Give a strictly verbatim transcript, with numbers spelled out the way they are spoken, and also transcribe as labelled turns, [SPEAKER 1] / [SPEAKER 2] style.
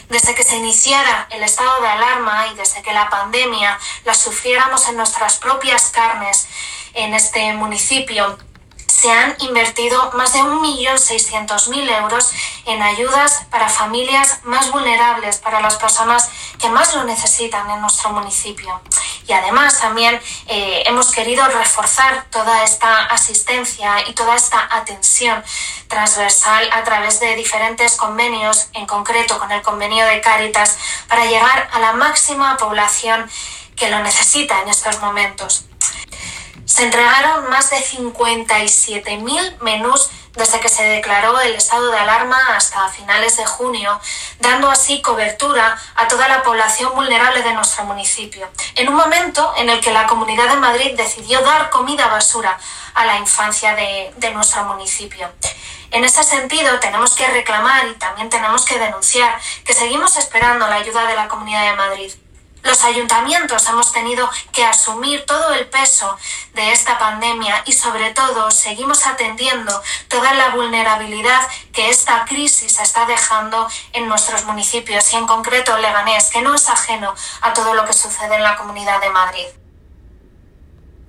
[SPEAKER 1] Desde que se iniciara el estado de alarma y desde que la pandemia la sufriéramos en nuestras propias carnes en este municipio, se han invertido más de un millón seiscientos mil euros en ayudas para familias más vulnerables, para las personas que más lo necesitan en nuestro municipio. Y además también eh, hemos querido reforzar toda esta asistencia y toda esta atención transversal a través de diferentes convenios, en concreto con el convenio de Cáritas, para llegar a la máxima población que lo necesita en estos momentos. Se entregaron más de cincuenta y siete mil menús desde que se declaró el estado de alarma hasta finales de junio, dando así cobertura a toda la población vulnerable de nuestro municipio, en un momento en el que la Comunidad de Madrid decidió dar comida basura a la infancia de, de nuestro municipio. En ese sentido, tenemos que reclamar y también tenemos que denunciar que seguimos esperando la ayuda de la Comunidad de Madrid. Los ayuntamientos hemos tenido que asumir todo el peso de esta pandemia y sobre todo seguimos atendiendo toda la vulnerabilidad que esta crisis está dejando en nuestros municipios y en concreto Leganés, que no es ajeno a todo lo que sucede en la Comunidad de Madrid.